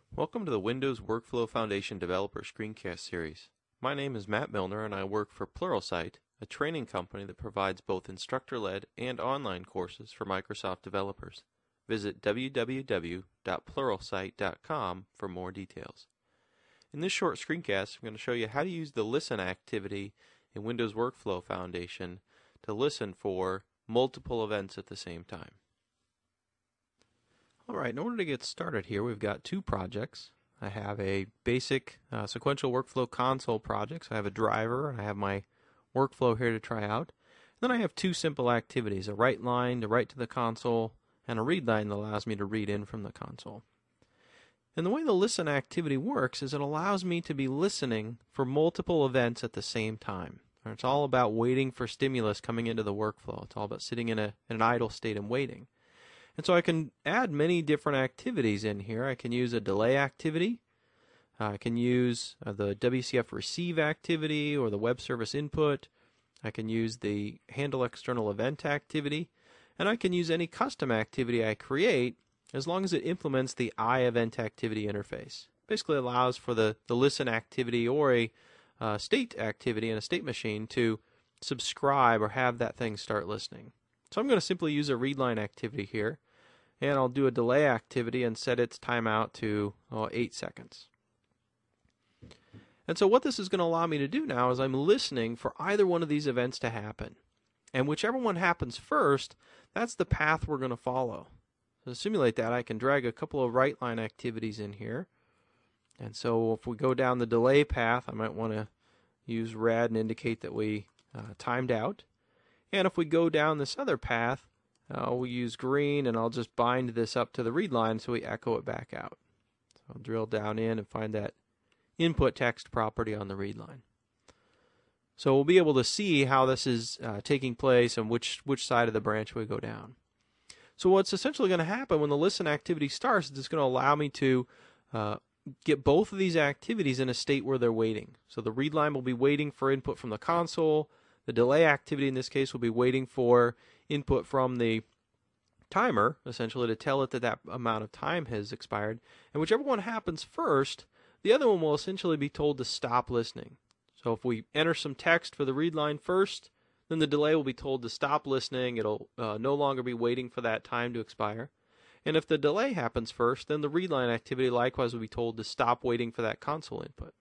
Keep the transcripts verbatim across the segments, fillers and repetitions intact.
Welcome to the Windows Workflow Foundation Developer Screencast Series. My name is Matt Milner and I work for Pluralsight, a training company that provides both instructor-led and online courses for Microsoft developers. Visit w w w dot pluralsight dot com for more details. In this short screencast, I'm going to show you how to use the listen activity in Windows Workflow Foundation to listen for multiple events at the same time. Alright, in order to get started here, we've got two projects. I have a basic uh, sequential workflow console project, so I have a driver and I have my workflow here to try out. Then I have two simple activities, a write line to write to the console and a read line that allows me to read in from the console. And the way the listen activity works is it allows me to be listening for multiple events at the same time. It's all about waiting for stimulus coming into the workflow. It's all about sitting in, a, in an idle state and waiting. And so I can add many different activities in here. I can use a delay activity. Uh, I can use uh, the W C F receive activity or the web service input. I can use the handle external event activity. And I can use any custom activity I create as long as it implements the iEvent activity interface. Basically allows for the, the listen activity or a uh, state activity in a state machine to subscribe or have that thing start listening. So I'm going to simply use a readline activity here. And I'll do a delay activity and set its timeout to oh, eight seconds. And so what this is going to allow me to do now is I'm listening for either one of these events to happen. And whichever one happens first, that's the path we're going to follow. So to simulate that, I can drag a couple of write line activities in here. And so if we go down the delay path, I might want to use red and indicate that we uh, timed out. And if we go down this other path, Uh, we'll use green, and I'll just bind this up to the read line so we echo it back out. So I'll drill down in and find that input text property on the read line. So we'll be able to see how this is uh, taking place and which, which side of the branch we go down. So what's essentially going to happen when the listen activity starts is it's going to allow me to uh, get both of these activities in a state where they're waiting. So the read line will be waiting for input from the console. The delay activity in this case will be waiting for input from the timer, essentially to tell it that that amount of time has expired. And whichever one happens first, the other one will essentially be told to stop listening. So if we enter some text for the read line first, then the delay will be told to stop listening. It'll uh, no longer be waiting for that time to expire. And if the delay happens first, then the read line activity likewise will be told to stop waiting for that console input.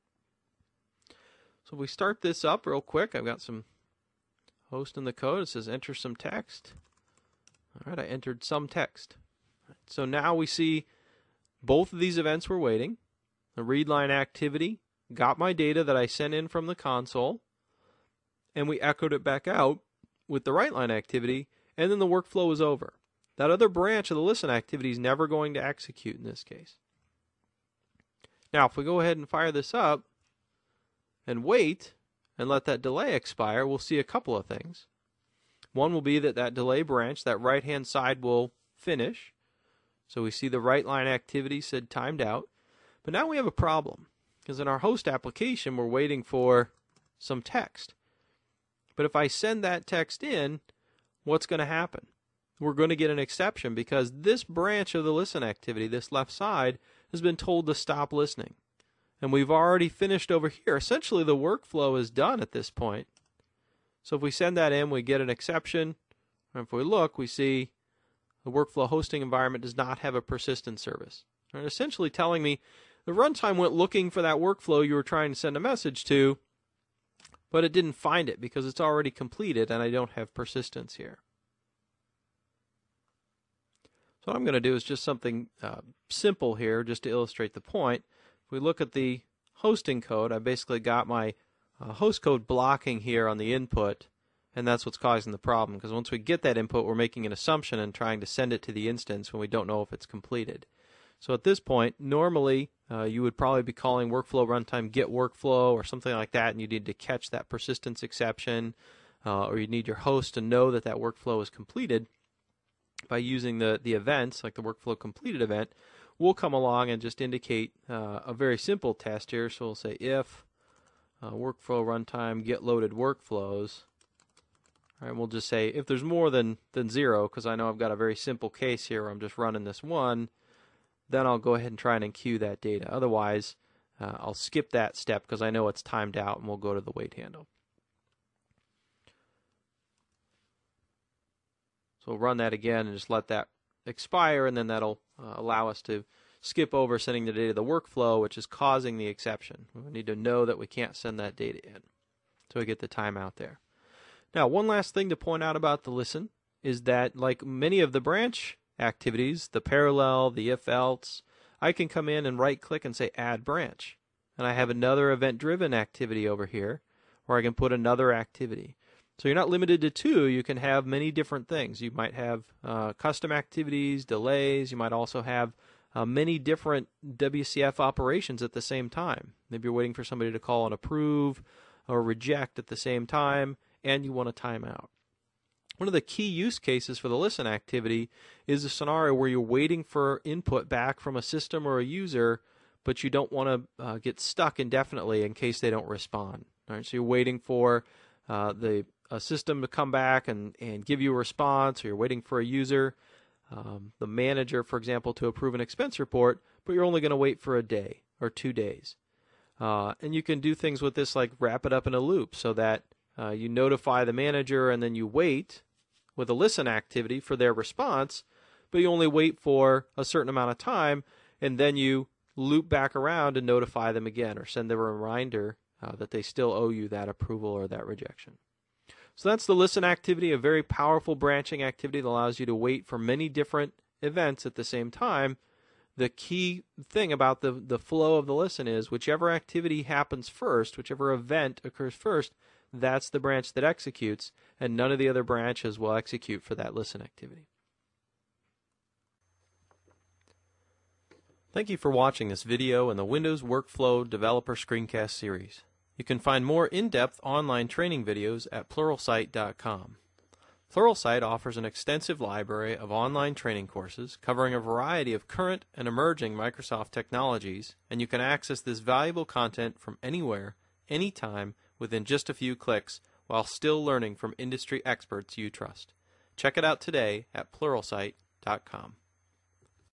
So if we start this up real quick, I've got some host in the code. It says enter some text. All right, I entered some text. So now we see both of these events were waiting. The read line activity got my data that I sent in from the console, and we echoed it back out with the write line activity, and then the workflow is over. That other branch of the listen activity is never going to execute in this case. Now, if we go ahead and fire this up and wait and let that delay expire, we'll see a couple of things. One will be that that delay branch, that right-hand side will finish. So we see the write line activity said timed out. But now we have a problem, because in our host application, we're waiting for some text. But if I send that text in, what's going to happen? We're going to get an exception, because this branch of the listen activity, this left side, has been told to stop listening. And we've already finished over here. Essentially, the workflow is done at this point. So if we send that in, we get an exception. And if we look, we see the workflow hosting environment does not have a persistent service. And essentially telling me the runtime went looking for that workflow you were trying to send a message to, but it didn't find it because it's already completed and I don't have persistence here. So what I'm going to do is just something uh, simple here just to illustrate the point. If we look at the hosting code, I basically got my uh, host code blocking here on the input, and that's what's causing the problem, because once we get that input, we're making an assumption and trying to send it to the instance when we don't know if it's completed. So at this point, normally uh, you would probably be calling workflow runtime get workflow or something like that, and you need to catch that persistence exception, uh, or you need your host to know that that workflow is completed by using the, the events, like the workflow completed event. We'll come along and just indicate uh, a very simple test here. So we'll say if uh, workflow runtime get loaded workflows. All right, we'll just say if there's more than, than zero, because I know I've got a very simple case here where I'm just running this one, then I'll go ahead and try and enqueue that data. Otherwise, uh, I'll skip that step because I know it's timed out, and we'll go to the wait handle. So we'll run that again and just let that expire, and then that'll uh, allow us to skip over sending the data to the workflow, which is causing the exception. We need to know that we can't send that data in. So we get the timeout there. Now, one last thing to point out about the listen is that, like many of the branch activities, the parallel, the if-else, I can come in and right-click and say Add Branch. And I have another event-driven activity over here where I can put another activity. So you're not limited to two. You can have many different things. You might have uh, custom activities, delays. You might also have uh, many different W C F operations at the same time. Maybe you're waiting for somebody to call and approve or reject at the same time, and you want a timeout. One of the key use cases for the listen activity is a scenario where you're waiting for input back from a system or a user, but you don't want to uh, get stuck indefinitely in case they don't respond. All right, so you're waiting for uh, the a system to come back and, and give you a response, or you're waiting for a user, um, the manager, for example, to approve an expense report, but you're only going to wait for a day or two days. Uh, and you can do things with this like wrap it up in a loop so that uh, you notify the manager and then you wait with a listen activity for their response, but you only wait for a certain amount of time, and then you loop back around and notify them again or send them a reminder uh, that they still owe you that approval or that rejection. So that's the listen activity, a very powerful branching activity that allows you to wait for many different events at the same time. The key thing about the, the flow of the listen is whichever activity happens first, whichever event occurs first, that's the branch that executes, and none of the other branches will execute for that listen activity. Thank you for watching this video in the Windows Workflow Developer Screencast series. You can find more in-depth online training videos at Pluralsight dot com. Pluralsight offers an extensive library of online training courses covering a variety of current and emerging Microsoft technologies, and you can access this valuable content from anywhere, anytime, within just a few clicks, while still learning from industry experts you trust. Check it out today at Pluralsight dot com.